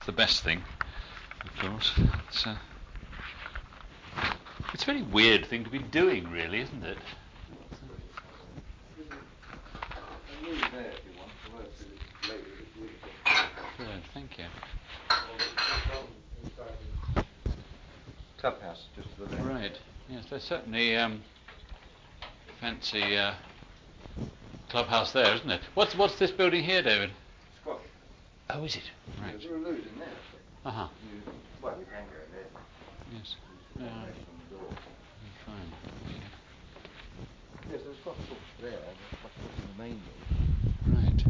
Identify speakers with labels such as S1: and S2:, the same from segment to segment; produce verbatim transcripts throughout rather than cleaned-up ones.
S1: the best thing, of course. It's, uh, it's a very weird thing to be doing, really, isn't it? Good, thank you.
S2: Clubhouse, just to the left.
S1: Right, yes, there's certainly um, fancy uh, clubhouse there, isn't it? What's what's this building here, David?
S2: Squash.
S1: Oh, is it? Right.
S2: Yeah, there are loads in there, actually.
S1: Uh huh.
S2: You, well, you can go in there.
S1: Yes.
S2: There's
S1: Yeah.
S2: one there from the door.
S1: Fine. Okay.
S2: Yes, there's squash courts there. There's squash courts in the main building.
S1: Right.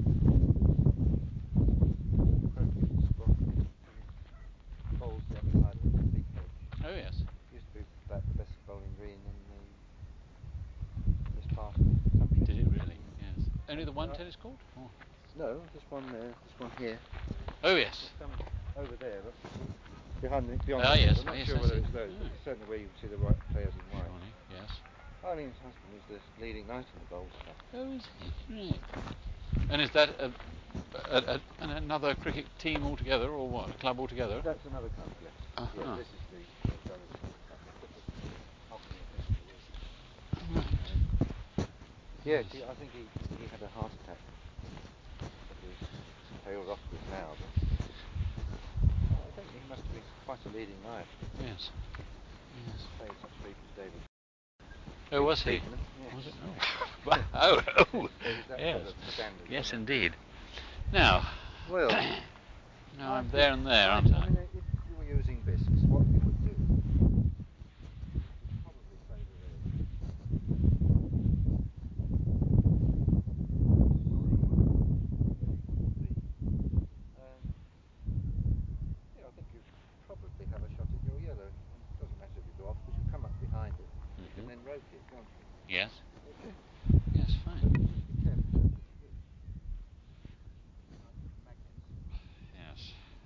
S2: Croquet, squash, tennis, bowls the other side of the big hedge.
S1: Oh yes.
S2: Used to be about the best bowling green in the in this part of the country.
S1: Did it really? Yes. Only the one
S2: Uh,
S1: tennis court? Oh.
S2: No, this one there, this one here.
S1: Oh yes.
S2: There's some over there, look. Behind the, beyond
S1: Ah
S2: the
S1: yes.
S2: I'm
S1: Ah,
S2: not
S1: yes.
S2: sure
S1: I
S2: whether
S1: see.
S2: it's those,
S1: Oh.
S2: but it's certainly where you can see the white players in white.
S1: Surely. Yes.
S2: Eileen's husband is the leading knight in the bowls club.
S1: Oh, is he? Right. And is that a, a, a, an, another cricket team altogether, or what? A club altogether?
S2: That's another club, yes.
S1: Uh-huh.
S2: Yeah, this is the uh, director of the club. They put the ultimate thing on the roof.
S1: Right.
S2: Yeah, she, I think he, he had a heart attack. But he's tailed off this now. But I think he must have been quite a leading knight.
S1: Yes. Yes.
S2: Played such people as David.
S1: Oh, was he?
S2: Stevenham, yes.
S1: Was it? Oh. oh, oh.
S2: That
S1: Yes.
S2: sort of standard,
S1: Yes,
S2: isn't it?
S1: indeed. Now,
S2: Well,
S1: now
S2: I
S1: I'm
S2: think
S1: there and there,
S2: I,
S1: aren't I?
S2: I mean, if you were using bisques, what you would do is probably play the red. Um, yeah, I think you probably have a shot at your yellow. And it doesn't matter if you go off, because you come up behind it.
S1: Mm-hmm.
S2: You can then rope it, can't you?
S1: Yes.
S2: Okay.
S1: Yes,
S2: But
S1: fine.
S2: you just be careful, don't put your hooks like magnets.
S1: Yes.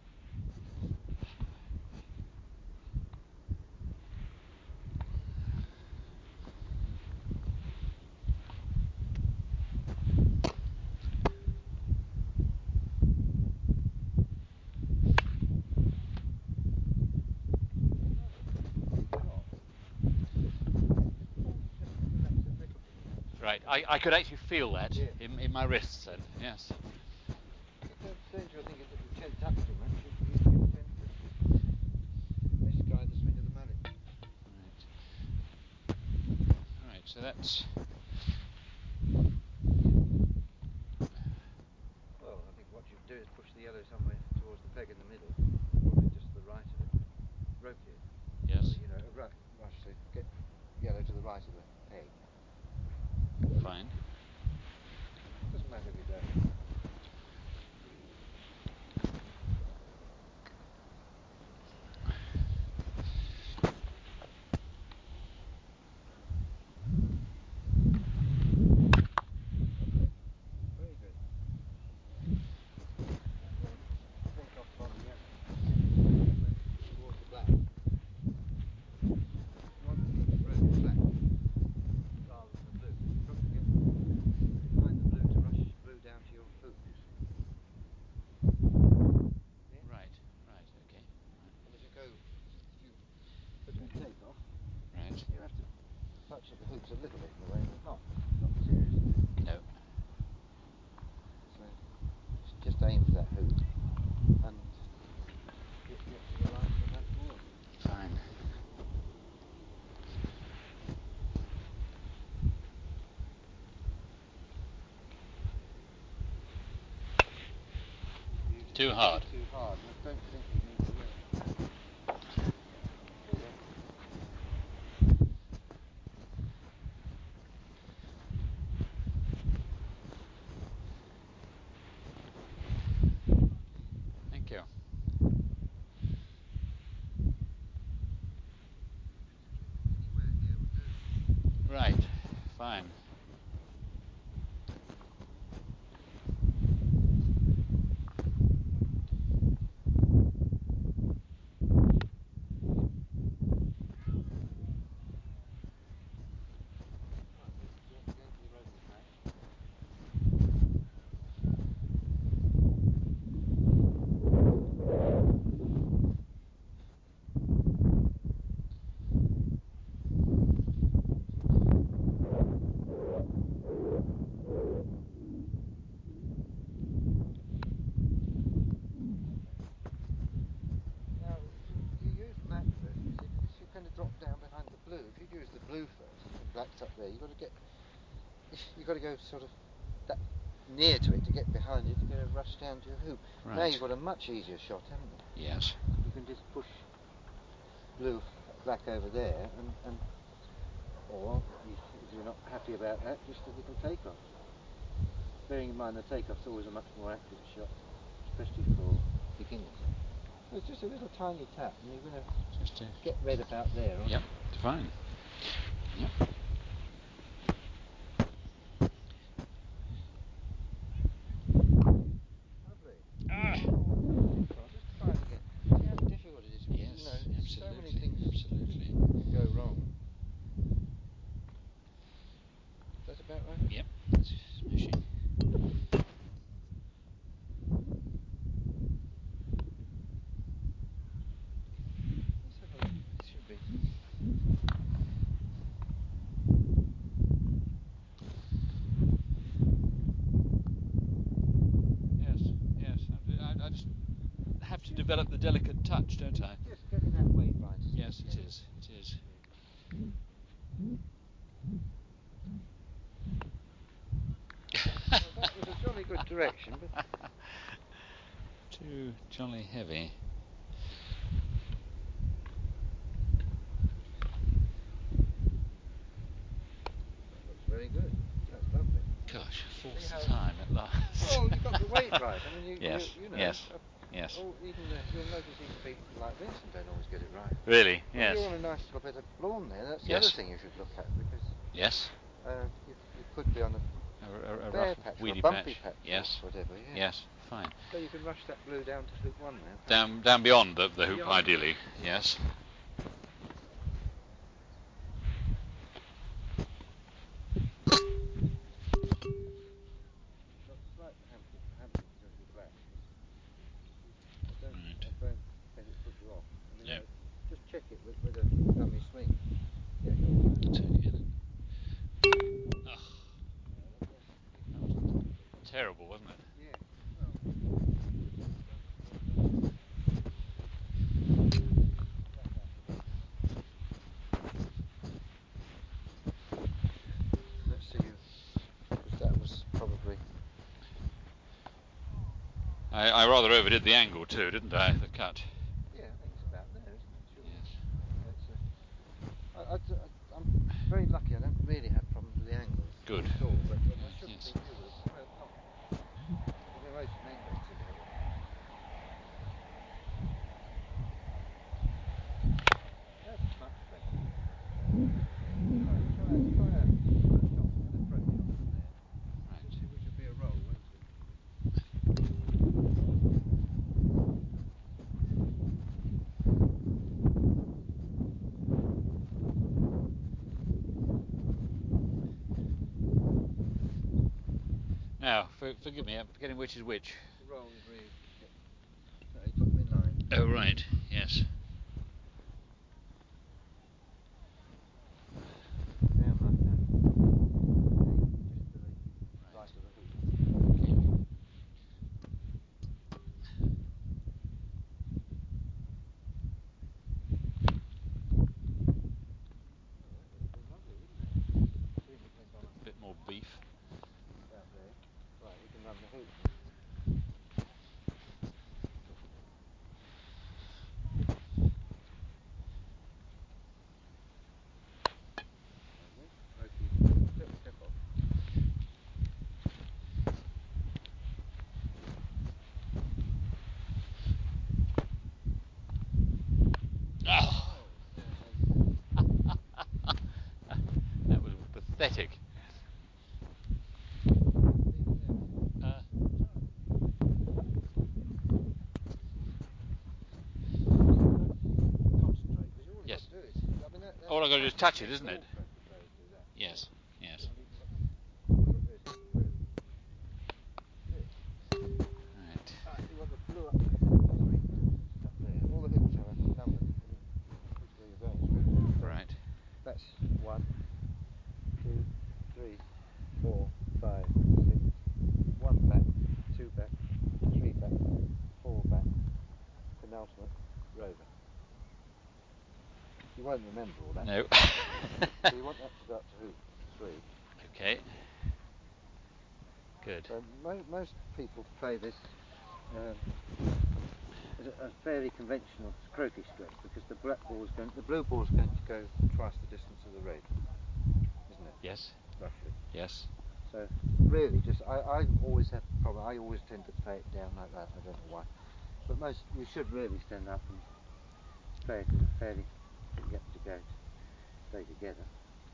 S1: Right. I, I could actually feel that
S2: Yeah.
S1: in, in my wrists then. Yes.
S2: The danger, I think, is that you tense up too much. You, you, you tend to misguide the swing of the mallet.
S1: Right. Right. So that's.
S2: Well, I think what you do is push the yellow somewhere towards the peg in the middle, probably just to the right of it. Rope it.
S1: Yes.
S2: Or, you know, a ru- rush to get yellow to the right of the peg.
S1: Fine.
S2: Doesn't matter if you don't. Very good. Take off on the yellow. Towards the black. You want to keep the rope flat rather than the blue. You've got to get behind the blue to rush blue down to your hoop, you see. Yeah?
S1: Right. Right. Okay.
S2: And as you go, if you put a take off,
S1: Right.
S2: you have to touch at the hoops a little bit in the way, but not, not seriously.
S1: No.
S2: So just aim for that hoop and get, get to the line of that ball.
S1: Fine. Too hard.
S2: Too hard. I don't think you need to work.
S1: Thank you.
S2: Anywhere here would do.
S1: Right. Fine.
S2: blue first, and black's up there. You've got to get, you've got to go sort of that near to it to get behind it to get a rush down to your hoop.
S1: Right.
S2: Now you've got a much easier shot, haven't you?
S1: Yes.
S2: You can just push blue, black over there, and, and or if you're not happy about that, just a little takeoff. Bearing in mind the takeoff's always a much more accurate shot, especially for beginners. So it's just a little tiny tap, and you're going to
S1: Just to
S2: get red about there. Aren't
S1: Yep.
S2: you?
S1: Fine. Yep.
S2: Lovely.
S1: Ah.
S2: Well, just try it again. See how difficult it is.
S1: Yes.
S2: You know,
S1: Absolutely.
S2: so many things
S1: Absolutely.
S2: can go wrong. That's about right.
S1: Yep. That's smashing.
S2: Let's have a look. It should be.
S1: Yes. Yes. I, I just have to develop the delicate touch, don't I?
S2: Just getting that weight right.
S1: Yes, it is. It is.
S2: Well, that was a jolly good direction, but
S1: Too jolly heavy.
S2: that looks very good. That's lovely.
S1: Gosh,
S2: See
S1: fourth
S2: how-
S1: time at last.
S2: Oh, you got the weight right. I mean, you,
S1: Yes,
S2: you, you know.
S1: yes,
S2: uh,
S1: yes.
S2: Oh, even the, you'll notice even people like Vincent don't always get it right.
S1: Really?
S2: Well,
S1: Yes.
S2: you're on a nice little bit of lawn there. That's the
S1: Yes.
S2: other thing you should look at, because
S1: Yes.
S2: uh, you, you could be on a
S1: A, a, a
S2: bare
S1: rough,
S2: patch or a
S1: weedy
S2: bumpy
S1: patch.
S2: patch,
S1: Yes.
S2: or whatever. Yeah.
S1: Yes. Fine.
S2: So you can rush that blue down to hoop one now.
S1: Down, down beyond the, the hoop,
S2: Beyond.
S1: ideally. Yes.
S2: Got slight hamper, hamper because of the black. I don't,
S1: Right.
S2: I don't let it put you off. I mean,
S1: No.
S2: uh, just check it with, with a dummy swing. Yeah, go.
S1: Take it in. Oh, that was terrible, wasn't it?
S2: Yeah. Well, let's see. Because that was probably.
S1: I, I rather overdid the angle too, didn't I? The cut.
S2: Yeah, I think it's about there, isn't it? Sure.
S1: Yes.
S2: It's a, I, I, I, I'm very lucky. I don't really have problems with the angles.
S1: Good.
S2: At all, but, but I
S1: Yes,
S2: shouldn't
S1: yes.
S2: think you would. Well, not. You're most men don't seem to have it. That's much better. Try, try, try a, a shot with a approach shot from there.
S1: Right.
S2: Which will be a roll, won't it?
S1: Now, for, forgive me, I'm forgetting which is which.
S2: The roll is really. No, you put them in line.
S1: Oh, right. Yes.
S2: Down like that. Just to the
S1: Right.
S2: right of the hoop.
S1: Okay.
S2: Oh, that would have been lovely, wouldn't it? Soon it went on
S1: A bit more beef.
S2: about there. Right, we can run the hoop. Lovely. Okay. Step, step off.
S1: Oh,
S2: Oh, yeah, that's
S1: that was pathetic.
S2: leave it there.
S1: Uh,
S2: Concentrate, because all you've
S1: Yes.
S2: got to do is. I mean, that, that's
S1: All I've got to do is
S2: practice.
S1: touch it, isn't
S2: All
S1: it?
S2: practice players do that.
S1: yes. Yes.
S2: You haven't even got to. All you've got to do is hit the blue. That's it.
S1: Right.
S2: Ah, you want the blue up. Sorry, up there. All the hoops have a number depending which way you're going. Screw down. So
S1: Right.
S2: that's one, two, three, four, five, six. One back, two back, three back, four back, penultimate, rover. You won't remember all that.
S1: No.
S2: So you want that to go up to hoop three.
S1: Okay. Good.
S2: So mo- most people play this um, as a, a fairly conventional croquet stroke because the black ball's going, the blue ball's going to go twice the distance of the red, isn't it?
S1: Yes.
S2: Roughly.
S1: Yes.
S2: So really, just I, I always have the problem. I always tend to play it down like that. I don't know why, but most you should really stand up and play it in a fairly get to go to stay together.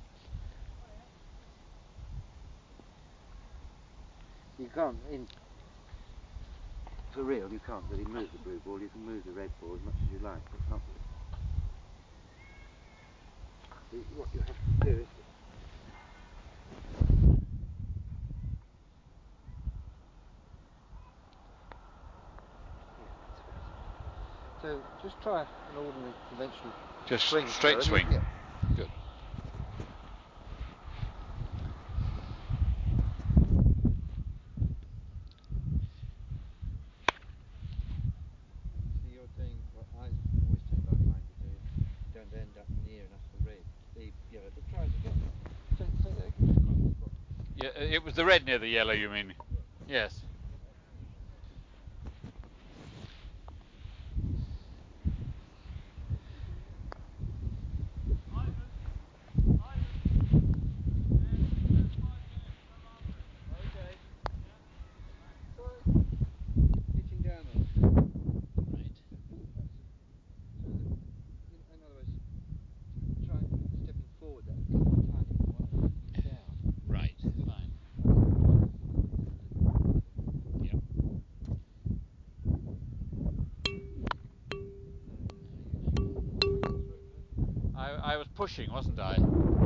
S2: You can't in for real. You can't really move the blue ball. You can move the red ball as much as you like, but not. The, what you have to do is. So just try an ordinary conventional
S1: Just
S2: swing.
S1: straight
S2: throw,
S1: swing.
S2: Yeah.
S1: Good.
S2: See, you're doing what I always tend like mine to do. You don't end up near enough the red. The yellow. But try it again. So, so there.
S1: Yeah, uh, it was the red near the yellow, you mean? Yes.
S2: Pitching down on it.
S1: Right.
S2: So that, in other words, try stepping forward that tiny one down.
S1: Right. Fine. Yep. I I was pushing, wasn't I?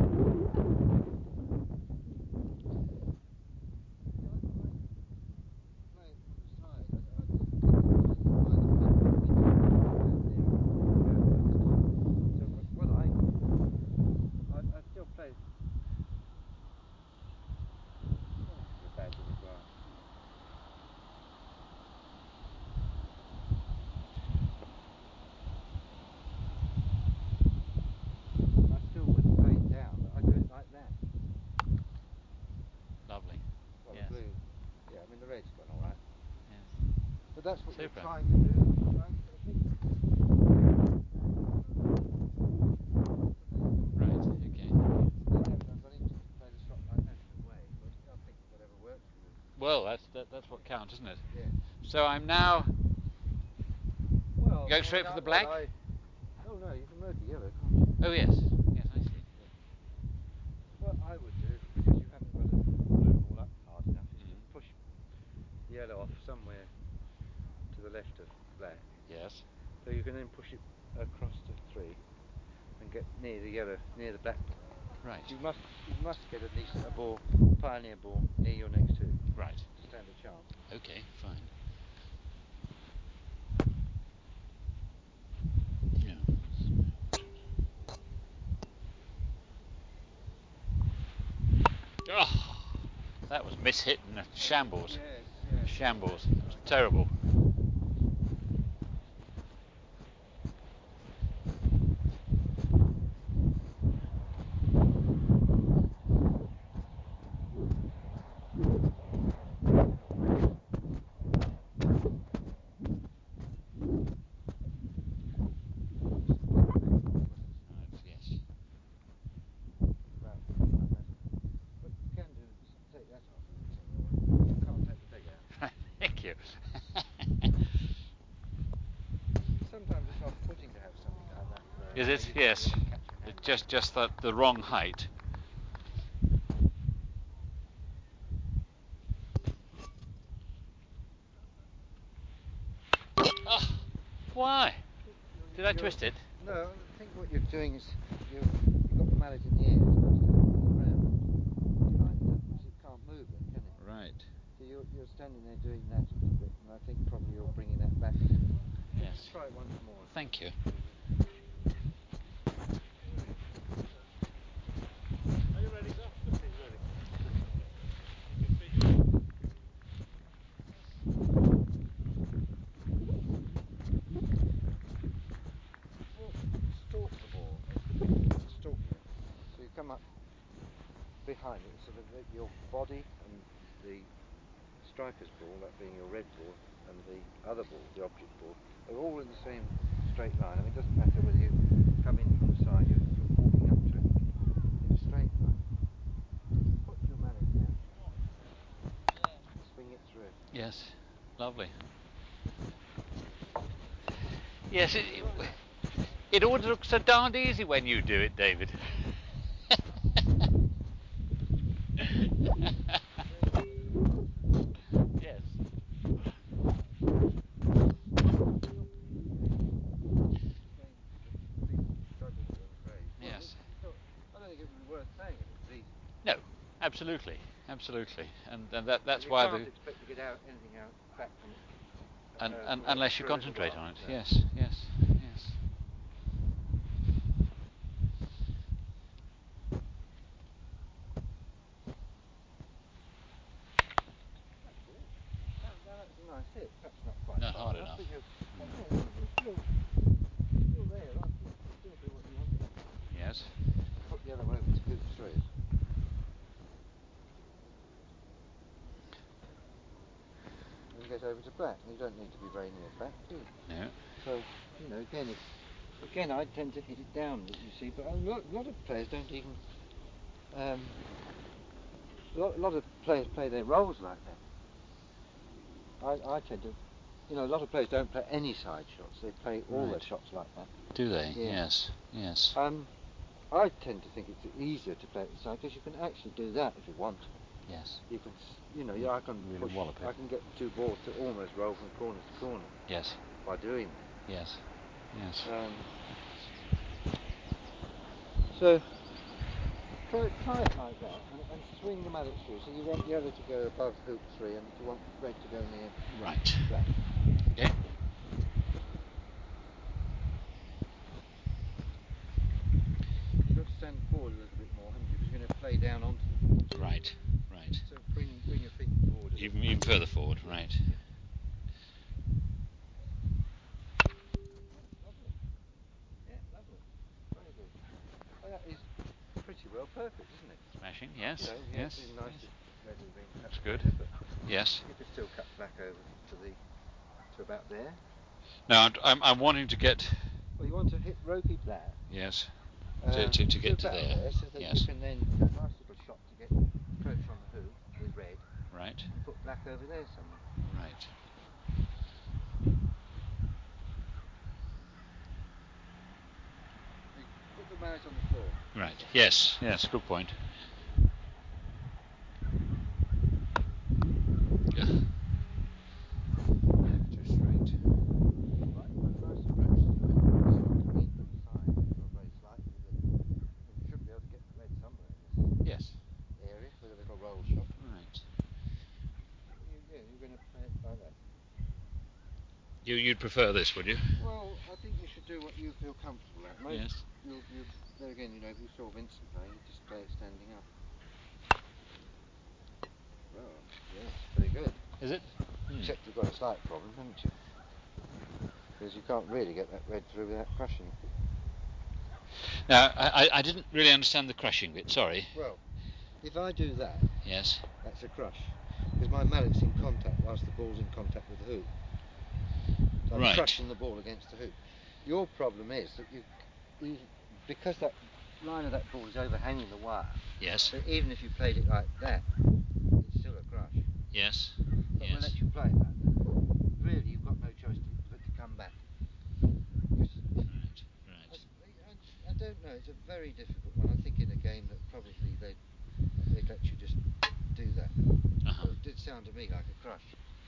S1: Lovely.
S2: Well,
S1: Yes.
S2: the blue, yeah, I mean the red's gone all right.
S1: Yes.
S2: But that's what
S1: Super.
S2: you're trying to do. You're trying to get a big
S1: Right. Okay.
S2: I haven't got him to play the shot like that in a way, but I think whatever works for you.
S1: Well, that's that, that's what counts, isn't it?
S2: Yeah.
S1: So I'm now
S2: Well,
S1: go
S2: I
S1: straight
S2: mean,
S1: for
S2: I-
S1: the black.
S2: well, I, oh no, you can move the yellow, can't you?
S1: Oh yes. Yes, I see.
S2: What I would do, because you haven't got a blue ball up hard enough, is
S1: Mm.
S2: to push the yellow off somewhere to the left of black.
S1: Yes.
S2: So you can then push it across to three and get near the yellow, near the black ball.
S1: Right.
S2: You must, you must get at least a ball, pioneer ball, near your next two
S1: Right.
S2: to stand a chance.
S1: Okay. Fine. Yeah. Oh, that was mishit and a shambles.
S2: Yes, yes.
S1: Shambles. It was terrible. Right, yes.
S2: Well, what you can do is take that off and it's on your way. You can't take the peg out.
S1: Thank you.
S2: Sometimes it's off-putting to have something like that. Uh,
S1: Is
S2: where
S1: it?
S2: you
S1: Yes.
S2: Really catch your hand
S1: It's just just that the wrong height. Oh, why? Did I
S2: You're-
S1: twist it?
S2: No, I think what you're doing is you've, you've got the mallet in the air, it's supposed to go around behind it, so it can't move then, can it?
S1: Right.
S2: So you're, you're standing there doing that a little bit, and I think probably you're bringing that back.
S1: Yes.
S2: Just try it once more.
S1: Thank you.
S3: Are you ready, sir? Just seems ready.
S2: Well, stalk the ball. line. It's sort of the, your body and the striker's ball, that being your red ball, and the other ball, the object ball, are all in the same straight line. I mean, it doesn't matter whether you come in from the side, you're, you're walking up to it in a straight line. Put your mallet down, swing it through.
S1: Yes, lovely. Yes, it, it, it always looks so darned easy when you do it, David. Yes. Yes.
S2: I don't think it would be worth saying if it's easy.
S1: No, absolutely, absolutely, and, and that that's
S2: you
S1: why
S2: can't
S1: the
S2: expect to get out anything out back from it.
S1: and,
S2: uh,
S1: and
S2: from
S1: unless you
S2: through as
S1: concentrate
S2: well.
S1: on it.
S2: No.
S1: Yes, yes, yes.
S2: That, that's a nice hit. Perhaps not quite
S1: Not
S2: far
S1: hard
S2: enough,
S1: enough.
S2: but you're, yeah, you're still, still there, aren't you? You still do what you want to.
S1: Yes.
S2: Put the other way with scoop through. And get over to black. You don't need to be very near black, do you?
S1: No.
S2: So, you know, again, if, again, I tend to hit it down, you see, but a lot, a lot of players don't even. Um, a lot, a lot of players play their roles like that. I, I tend to, you know, a lot of players don't play any side shots. They play all their
S1: Right.
S2: shots like that.
S1: Do they?
S2: Yeah.
S1: Yes. Yes.
S2: Um, I tend to think it's easier to play at the side because you can actually do that if you want.
S1: Yes.
S2: You can, s- you know,
S1: You
S2: I can
S1: really
S2: push,
S1: wallop it.
S2: I can get the two balls to almost roll from corner to corner
S1: Yes.
S2: by doing
S1: Yes. Yes.
S2: that. Um, so try, try it like that and, and swing the mallet through. So you want yellow to go above hoop three and you want red to go near
S1: Right.
S2: black.
S1: Okay.
S2: You've got to stand forward a little bit more, haven't you? Because you're going to play down onto the ball.
S1: Right. Right.
S2: So bring bring your feet forward a little.
S1: Even even further forward. Right.
S2: Lovely. Yeah, lovely. Very good. Well, that is pretty well perfect, isn't it?
S1: Smashing. Yes.
S2: You know, yeah,
S1: Yes.
S2: it's nice
S1: Yes.
S2: if red had been cut
S1: That's good.
S2: better, but
S1: Yes.
S2: you could still cut black over to the to about there.
S1: Now I'm, I'm I'm wanting to get.
S2: Well, you want to hit ropey black.
S1: Yes.
S2: Uh,
S1: To to, to get to
S2: about
S1: there.
S2: there, so that
S1: Yes.
S2: you can then a nice little shot to get approach on the hoop with red
S1: Right.
S2: and put black over there somewhere.
S1: Right.
S2: You put the mallet on the floor.
S1: Right. Yes. Yes. Good point. Yeah. Too straight.
S2: Right, quite a nice approach. So you can in from the side, not very slightly, but you should be able to get the red somewhere in this
S1: Yes.
S2: area with a little roll shot.
S1: Right.
S2: You, yeah, you're going to play it like that.
S1: You you'd prefer this, would you?
S2: Well, I think you should do what you feel comfortable at. Most,
S1: Yes.
S2: you'll, you there again, you know, if you saw Vincent play, you just play it standing up. Well, yes, very good.
S1: Is it? Hmm.
S2: Except you've got a slight problem, haven't you? Because you can't really get that red through without crushing it.
S1: Now I, I I didn't really understand the crushing bit. Sorry.
S2: Well, if I do that,
S1: Yes.
S2: that's a crush. Because my mallet's in contact whilst the ball's in contact with the hoop. So I'm
S1: Right.
S2: crushing the ball against the hoop. Your problem is that you, you, because that line of that ball is overhanging the wire,
S1: Yes.
S2: so even if you played it like that, it's still a crush.
S1: Yes.
S2: But
S1: Yes.
S2: we'll let you play it like that. Really, you've got no choice to, but to come back.
S1: Right.
S2: I,
S1: Right.
S2: I, I don't know, it's a very difficult one. I think in a game that probably they'd, they'd let you just do that.
S1: Uh-huh.
S2: But it did sound to me like a crush.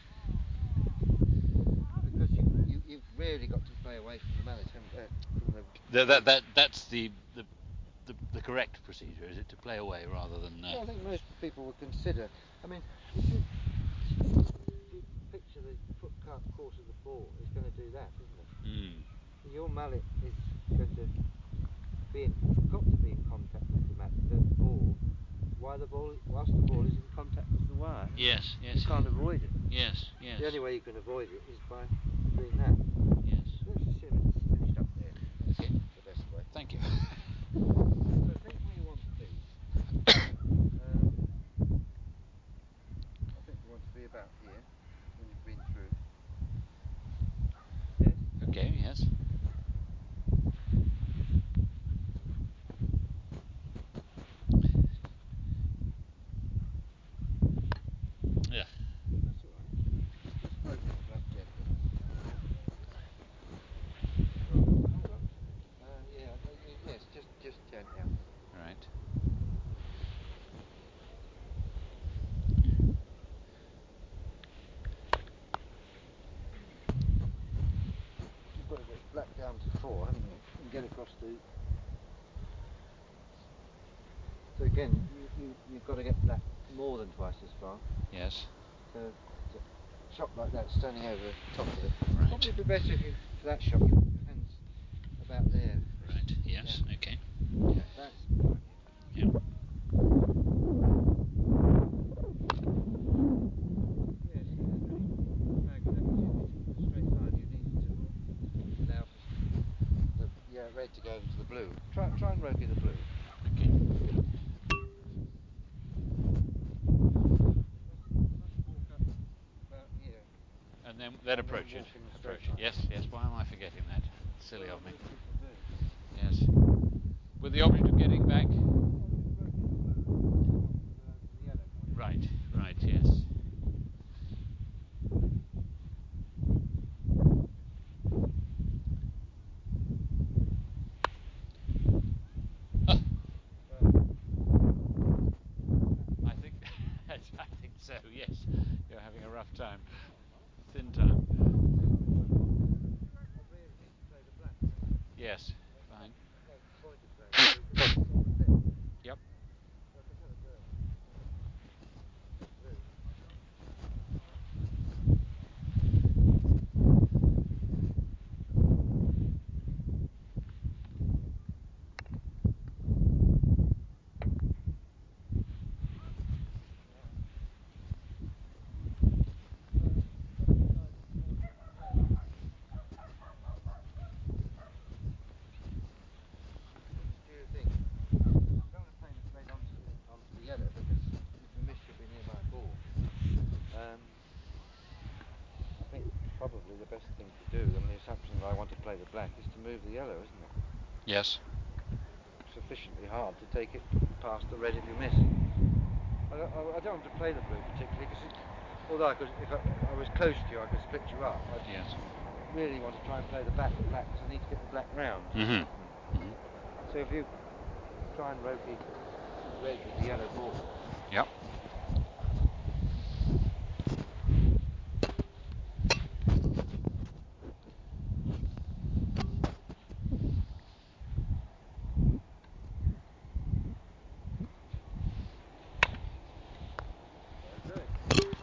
S2: Because you, you, you've really got to play away from the mallet, haven't uh, from the...
S1: That, that that that's the, the the the correct procedure, is it, to play away rather than? Uh,
S2: Yeah, I think most people would consider... I mean, if you, if you picture the foot cut course of the ball, it's going to do that, isn't it?
S1: mm,
S2: Your mallet is going to be in, got to be in contact with the, mallet, the ball, while the ball, whilst the ball is in contact with the wire.
S1: yes. Yes.
S2: You can't avoid it.
S1: Yes. Yes.
S2: The only way you can avoid it is by doing that.
S1: Yes.
S2: Let's assume it's finished up there. That's
S1: Okay.
S2: the best way.
S1: Thank you.
S2: So think where you want to be. Um,
S1: Okay, yes. Yeah.
S2: That's all right. Just stroke it black gently. Hold on. Uh, yeah, uh, y- yes, just just gently.
S1: Right.
S2: You've got to get black down to four, haven't you? And get across the. So again, you, you you've got to get black more than twice as far.
S1: Yes.
S2: So it's a shot like that, standing over the top of it.
S1: Right.
S2: Probably be better if you, for that shot, you put your hands about there.
S1: Right. Yes.
S2: Yeah.
S1: Okay.
S2: Yeah, that's good.
S1: Yeah.
S2: Yes, and then the flag levels you need to keep a straight line. You need to allow for the yeah red to go into the blue. Try try and rotate the blue.
S1: Okay.
S2: Must walk up about here.
S1: And then then
S2: And
S1: approach
S2: then
S1: it.
S2: walk in the straight
S1: Approach it.
S2: line.
S1: Yes. Yes. Why am I forgetting that? Silly
S2: Well,
S1: of me.
S2: most people do.
S1: Yes. With the object of getting back.
S2: Well, just rotate the blue, not the, the yellow.
S1: Right. Right. Yes. Oh, I think. I think so. Yes. You're having a rough time. Thin time.
S2: I really need to play the black.
S1: Yes. Fine.
S2: Like pointed black. So because it's on the tip.
S1: Yep.
S2: So I can have a go. Blue. Which do you think? I don't want to play the red onto the, onto the yellow because if you miss you'll be near my ball. Um, I think probably the best thing to do on the assumption that I want to play the black is to move the yellow, isn't it?
S1: Yes.
S2: Sufficiently hard to take it past the red if you miss. I don't, I don't want to play the blue particularly because although I could, if I, if I was close to you I could split you up. I
S1: Yes.
S2: really want to try and play the back the black because I need to get the black round.
S1: Mm-hmm. Mm-hmm.
S2: So if you try and rotate the red with the yellow ball.
S1: Yep.
S2: Do it.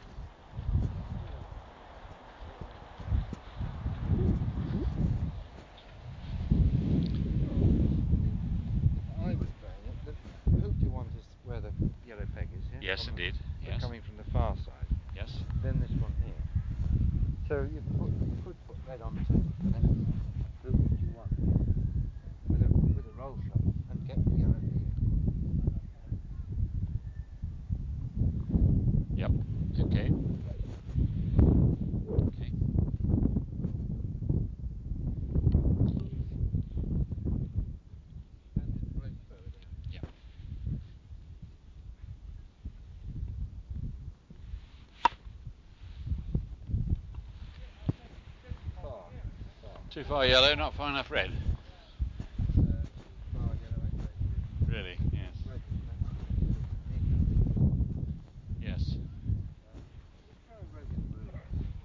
S2: I was playing it. The hoop you want is where the yellow peg is, yeah?
S1: Yes,
S2: On the-
S1: indeed.
S2: so
S1: Yes.
S2: coming from the far side.
S1: Yes.
S2: Then this one here. So you, put, you could put red onto the next hoop that you want with a with a roll shot and get the yellow here.
S1: Yep. Okay. Okay.
S2: And it floats further down.
S1: Yep.
S2: Far. Far.
S1: Too far yellow, not far enough red.
S2: Uh, too far yellow anyway.
S1: Really? Yes.
S2: Red is black. Need to-
S1: Yes.
S2: Just try and rotate the blue line.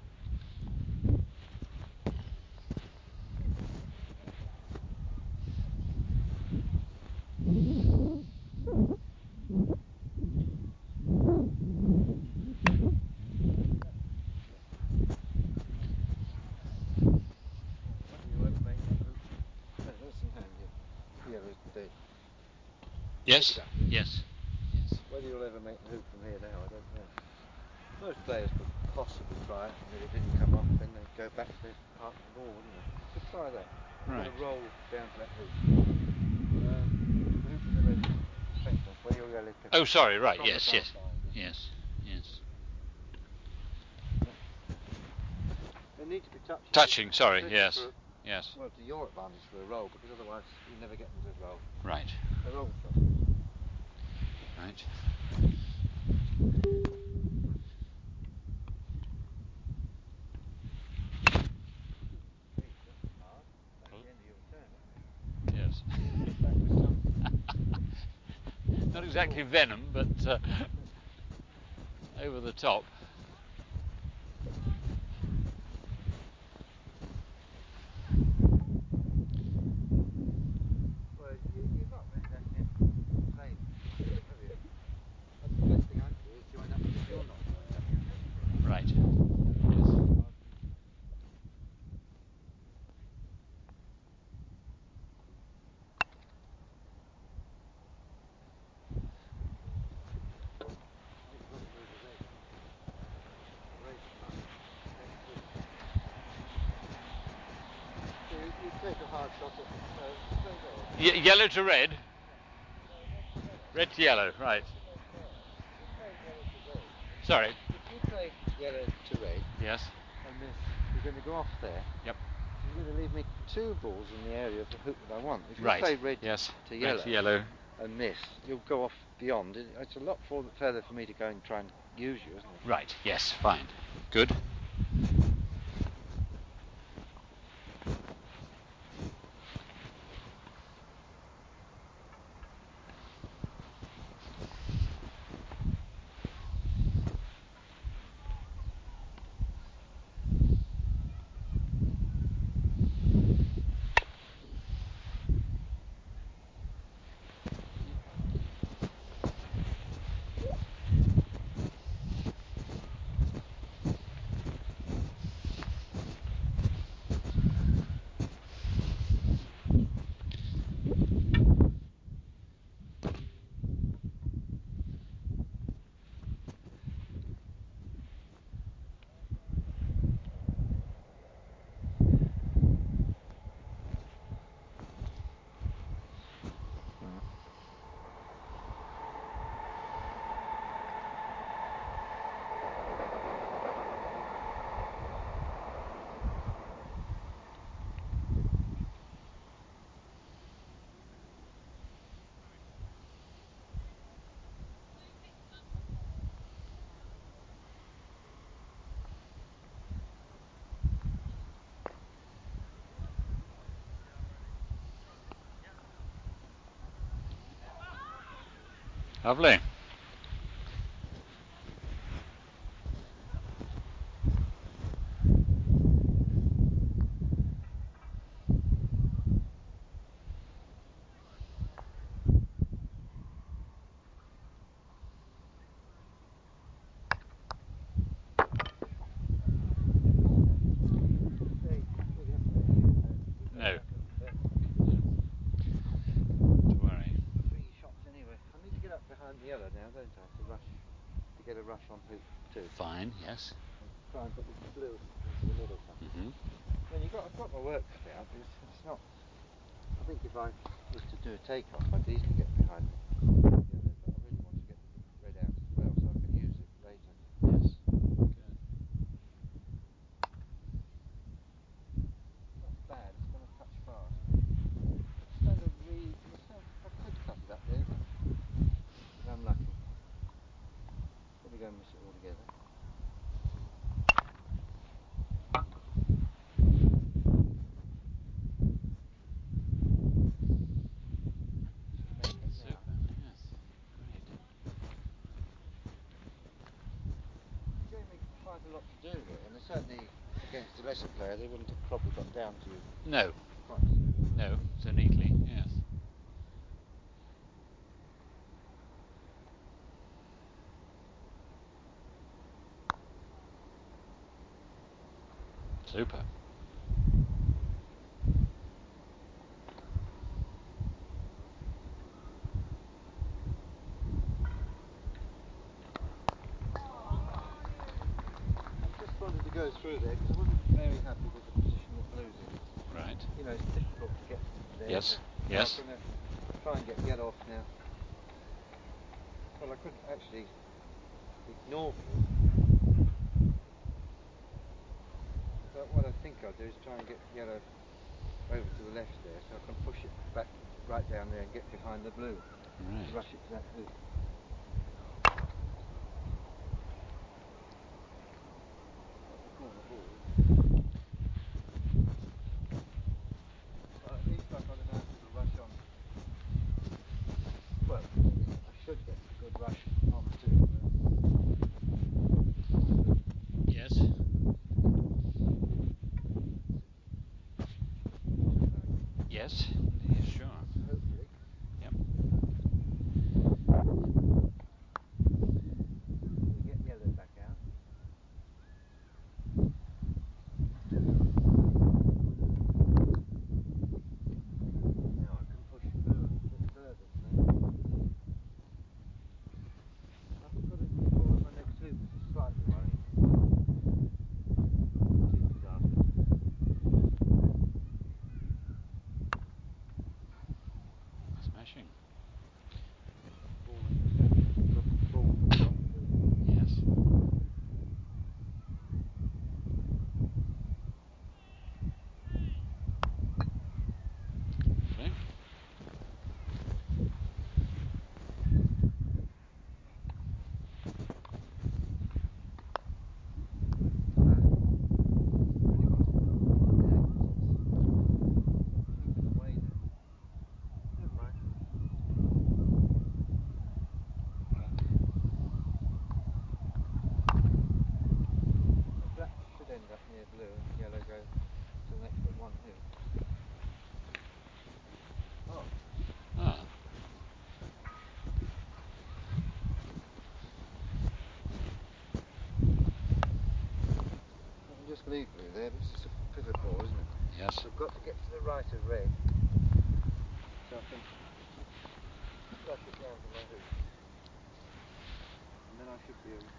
S2: Whether you ever make a hoop. No, that's in hand, yeah. Yeah, it's dead.
S1: Yes.
S2: Pick it up.
S1: Yes. Yes.
S2: Whether you'll ever make the hoop from here now, I don't know. Most players could possibly try it, and if it didn't come off, then they'd go back to their part of the ball, wouldn't they? But try that. You're
S1: Right.
S2: going to roll down to that hoop. Um, the hoop with the red centre, where your yellow pick.
S1: Oh, sorry. Right.
S2: From the
S1: Yes.
S2: far
S1: Yes.
S2: side, yeah.
S1: Yes. Yes.
S2: They need to be touching.
S1: Touching. Sorry.
S2: Especially
S1: Yes.
S2: For,
S1: Yes.
S2: Well, to your advantage for a roll, because otherwise you never get them to roll.
S1: Right.
S2: They roll chocolate.
S1: Right.
S2: Geez, that's hard. That's
S1: Cool.
S2: the end of your turn, isn't it?
S1: Yes.
S2: That was some.
S1: Not exactly venom, but uh, over the top.
S2: Well, you, you've not really let him play, have you? That's the best thing I can do is join up if you're not joined up.
S1: Right. Yes.
S2: So you, you take a hard shot at uh, straight there.
S1: Ye yellow to red. Red to yellow. Right. Sorry.
S2: If you play yellow to red,
S1: Yes.
S2: and this, you're going to go off there.
S1: Yep.
S2: You're going to leave me two balls in the area of the hoop that I want. If you
S1: Right.
S2: play red
S1: Yes.
S2: to yellow,
S1: Red to yellow.
S2: and miss, you'll go off beyond. It- It's a lot for, further for me to go and try and use you, isn't it?
S1: Right. Yes. Fine. Good. Lovely. No. Don't worry.
S2: Three shots anyway. I need to get up behind the other now, don't I, to rush, to get a rush on hoop two.
S1: Fine. Yes.
S2: And try and put this blue into the middle something.
S1: Mhm.
S2: When you've got, I've got my work cut out, but it's, it's not. I think if I was to do a takeoff, I'd easily get behind the yellow, but I really want to get the red out as well, so I can use it later.
S1: Yes. Good.
S2: Not bad. It's going to touch fast. It's kind of re. It's kind of, I could cut it up there, but I'm lucky. Probably going to miss it altogether.
S1: Super. Yes. Great.
S2: You gave me quite a lot to do here, and certainly against the lesser player, they wouldn't have probably got down to you
S1: No.
S2: quite so.
S1: No. So neatly. Yes. Super.
S2: I just wanted to go through there because I wasn't very happy with the position that Blue's in.
S1: Right.
S2: You know, it's difficult to get there.
S1: Yes.
S2: So
S1: Yes.
S2: I'm going to try and get get off now. Well, I could actually ignore Blue. But what I think I'll do is try and get yellow so I can push it back right down there and get behind the blue.
S1: Right.
S2: Rush it to that hoop. Corner ball. But at least I've got enough to rush on. Well, I should get a good rush onto. Uh,
S1: Yes. Yes. Yeah, sure.
S2: hopefully.
S1: Yep.
S2: We get yellow back out. Now I can push blue a bit further than that. I've got it ball at my next hoop, which is slightly worrying. Two disasters.
S1: Smashing.
S2: Ball intercepted. Got the ball from the top too.
S1: Yes. Lovely.
S2: End up near blue and yellow go to the next but one hoop. Oh,
S1: Ah.
S2: I can just leave blue there. This is a pivot ball, isn't it?
S1: Yes.
S2: So I've got to get to the right of red. So I can flush it down to my hoop. And then I should be able.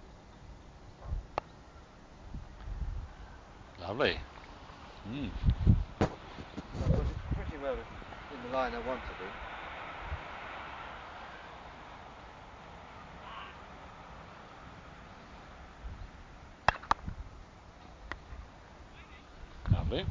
S1: Lovely. Mm.
S2: So I've got it pretty well in the line I want to be.
S1: Lovely.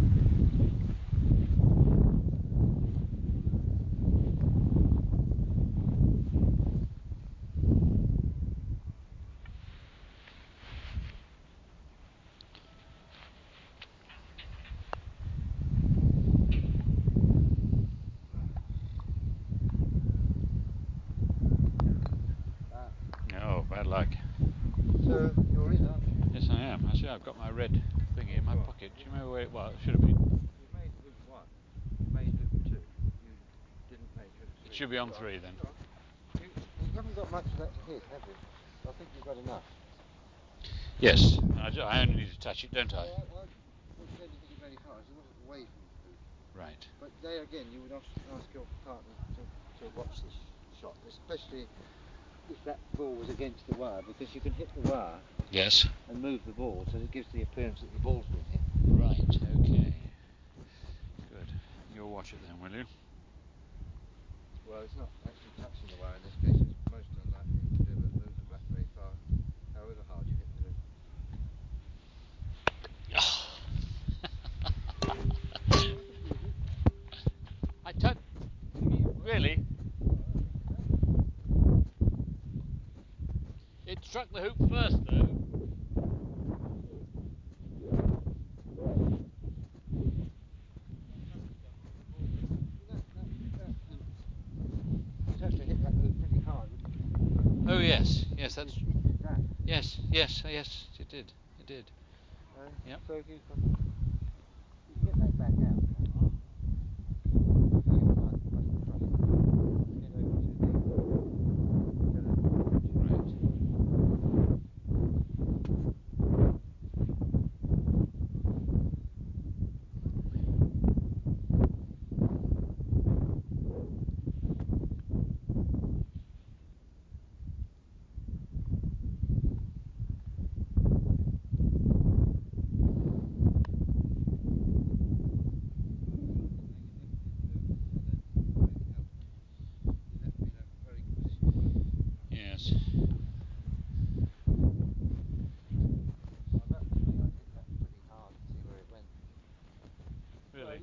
S1: Oh, bad luck.
S2: So you're in, aren't you?
S1: Yes, I am. Actually, I've got my red thingy in my
S2: Go on.
S1: pocket. Do you remember where it was? It should have been.
S2: You made hoop one. You made hoop two. You didn't make hoop three.
S1: It should be on
S2: Go
S1: three then.
S2: Go on. You, you haven't got much of that to hit, have you? I think you've got enough.
S1: Yes. I, ju- I only need to touch it, don't I?
S2: Yeah, I, I wasn't going to hit it very far, as it wasn't away from the hoop.
S1: Right.
S2: But there again, you would ask, ask your partner to, to watch this shot, especially if that ball was against the wire, because you can hit the wire
S1: Yes.
S2: and move the ball, so it gives the appearance that the ball's been hit.
S1: Right. Okay. Good. You'll watch it then, will you?
S2: Well, it's not actually touching the wire in this case, it's most unlikely to ever move the black very far, however hard you hit the hoop.
S1: I touched. Really? It struck the hoop first, though.
S2: You'd have to hit that hoop pretty hard, wouldn't you?
S1: Oh yes, yes, that's.
S2: It, it did that.
S1: Yes, yes, yes. It did. It did.
S2: Uh,
S1: Yep.
S2: So if you can, you can get that back out. No, you might, mustn't trust it. Get over to the
S1: Right.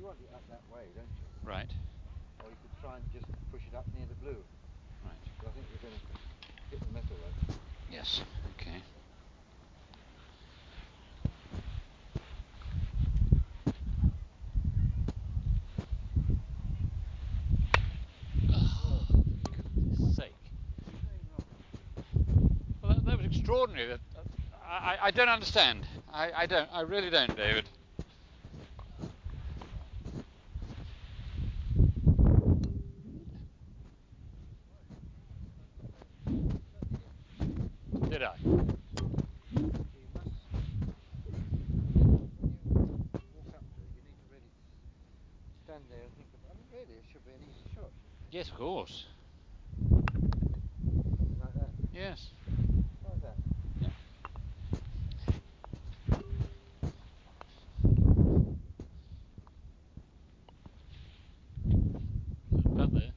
S2: You want it up that way, don't you?
S1: Right.
S2: Or you could try and just push it up near the blue.
S1: Right.
S2: But I think we're going to hit the metal right.
S1: Yes. Okay. Oh, for goodness sake. Well, that, that was extraordinary. That, that, I, I don't understand. I, I don't. I really don't, David. Did I?
S2: You must, when you walk up to it, you need to really stand there and think of, I mean, really, it should be an easy shot, shouldn't it?
S1: Yes, of course.
S2: Like that.
S1: Yes.
S2: Like that.
S1: Yeah. About there.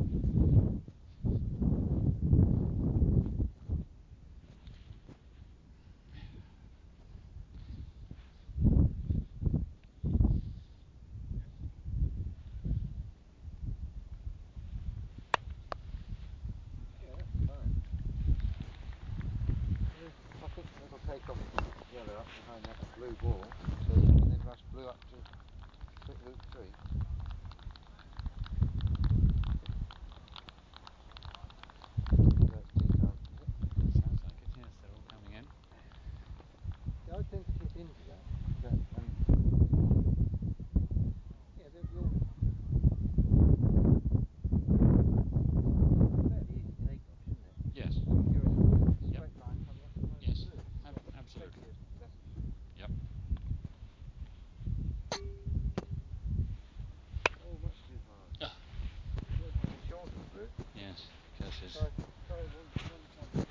S2: Yeah, that's fine. I think it'll take off yellow up behind that blue ball, two, and then rush blue up to quick hoop three. That's two times, is it?
S1: Sounds like it. Yes, they're all coming in.
S2: Yeah, I tend to hit into that. that and yeah, that you'll fairly easy takeoff, shouldn't it?
S1: Yes.
S2: You're in a
S1: Yep.
S2: straight line coming up behind
S1: Yes.
S2: the blue. You've
S1: Ab-
S2: got
S1: absolutely.
S2: plenty of left.
S1: Yep.
S2: Oh, much too hard.
S1: Ah.
S2: You're getting short of blue.
S1: Yes. Curses.
S2: Try, try one, one time more.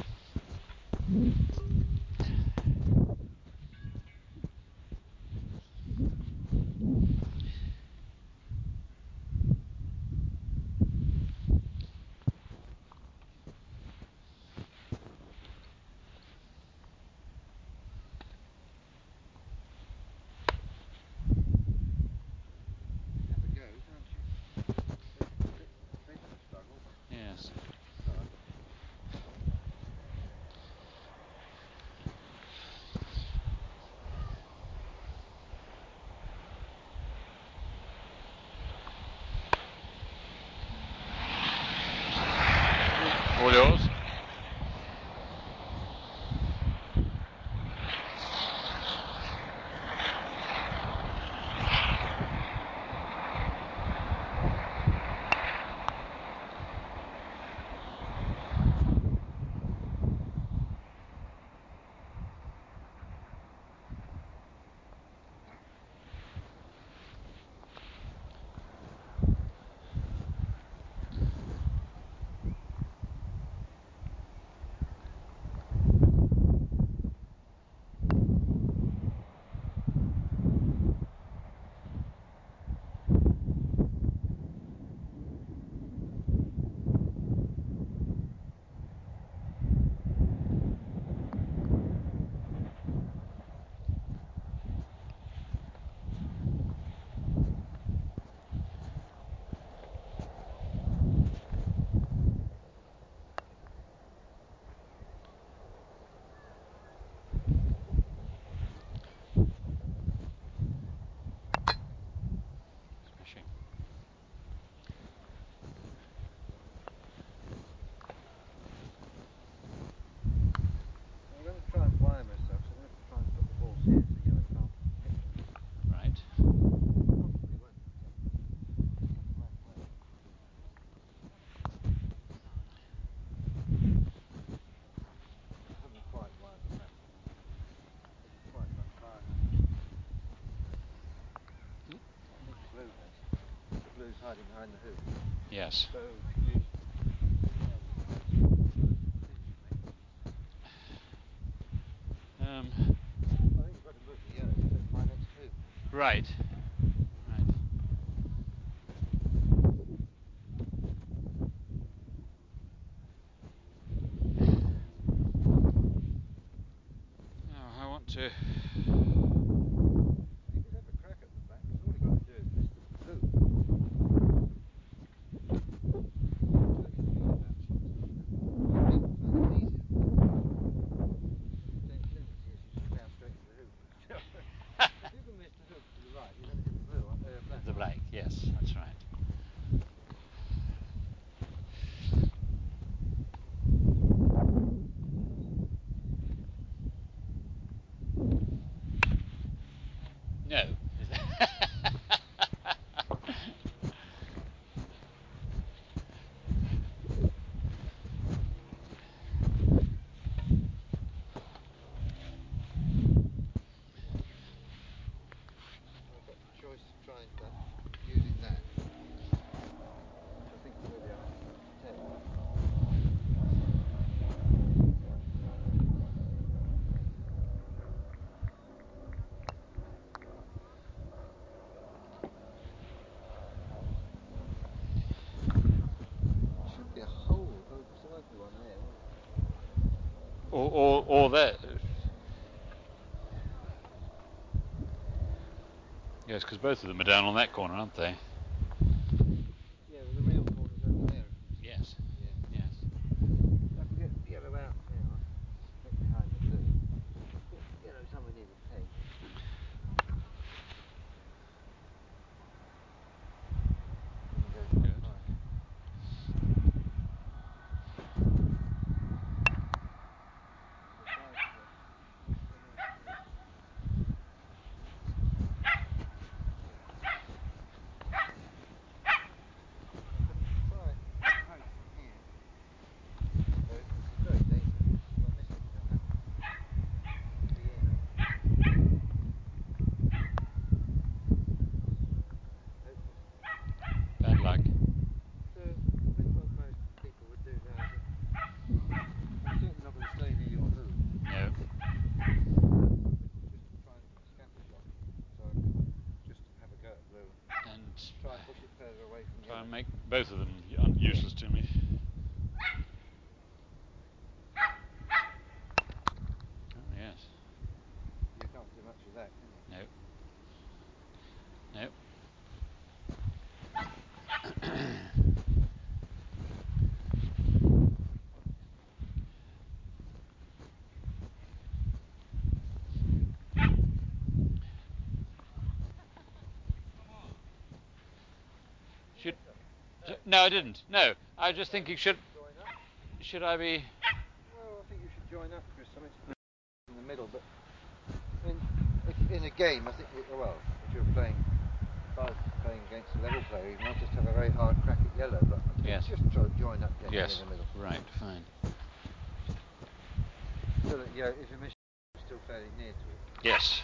S2: Have a go, can't you? It's a bit, bit of a struggle, but
S1: Yes.
S2: try.
S1: All yours. Smashing.
S2: I'm going to try and wire myself, so I'm going to have to try and put the balls here so yellow can't hit them.
S1: Right.
S2: Probably won't get right well. I haven't quite wired them up. Didn't quite got far enough.
S1: Hmm?
S2: I think the blue has. The blue's hiding behind the hoop.
S1: Yes.
S2: So you...
S1: Um.
S2: I think you've got to move the yellow to my next hoop.
S1: Right. Right. Now I want to.
S2: You could have a crack at the back, because all you've got to do is trying stuff using that. Which I think is where they are. Ten. Should be a hole beside the one there.
S1: Or, or, or there. Yes, because both of them are down on that corner, aren't they?
S2: Yeah, well, the real corner's over there.
S1: Yes.
S2: Yeah.
S1: Yes.
S2: I can get the yellow out now. Get behind the blue. Get yellow somewhere near the peg.
S1: Good. Bad luck.
S2: So, that's what most people would do now. I'm certainly not going to stay near your hoop.
S1: No.
S2: Just try and scatter shot. So I can just have a go at blue.
S1: And
S2: Try and push it further away from
S1: try
S2: yellow.
S1: and make both of them un- useless to me. Oh, yes.
S2: You can't do much of that, can you?
S1: No. No. Should no, I didn't. No, I was just thinking, should
S2: Join up?
S1: should I be?
S2: Well, I think you should join up, Chris. I mean, it's in the middle, but in, if, in a game, I think, it, well, if you're playing, if I was playing against a level player, you might just have a very hard crack at yellow, but I think
S1: Yes.
S2: just try, join up down
S1: Yes.
S2: in the middle.
S1: Right. Fine.
S2: So that, yeah, if you miss, you're still fairly near to it.
S1: Yes.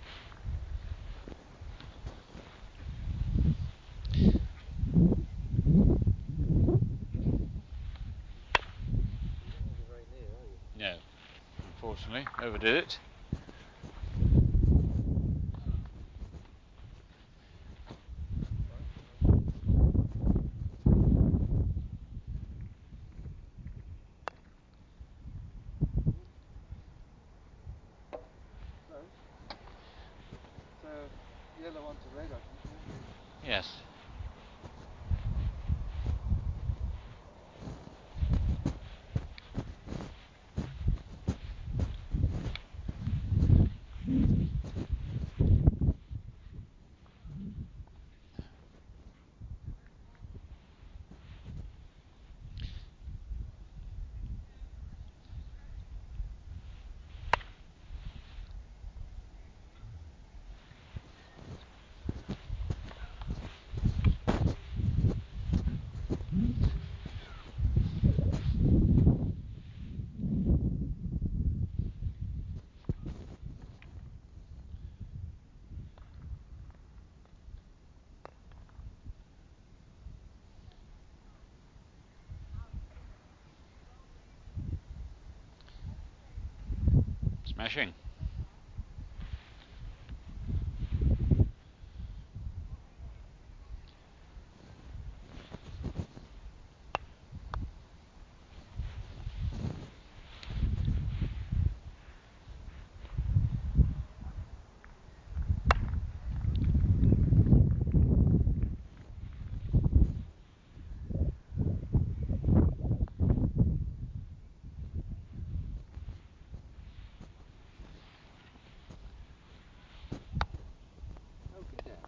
S2: You're not very near, are you?
S1: No. Unfortunately, overdid it.
S2: Close. So, yellow onto red, I think.
S1: Yes. Smashing.
S2: Okay, down.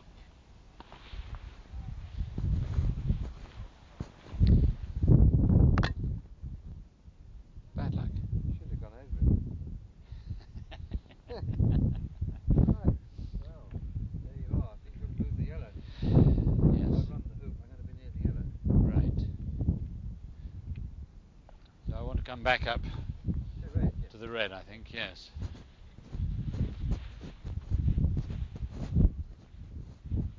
S1: Bad luck.
S2: Should have gone over it. Right. Well, there you are. I think you've got to move the yellow.
S1: Yes.
S2: If I run the hoop, I'm going to be near the yellow.
S1: Right. So I want to come back up
S2: To red, yes.
S1: to the red, I think. Yes.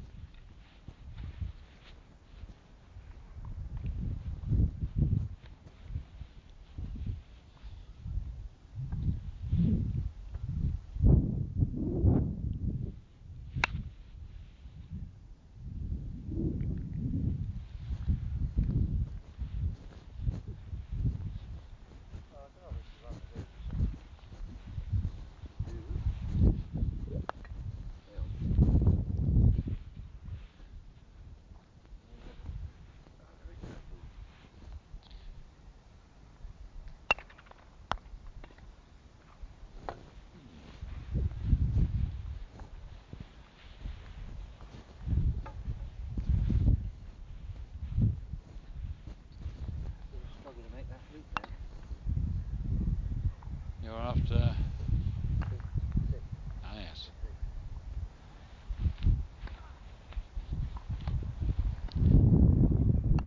S1: we're after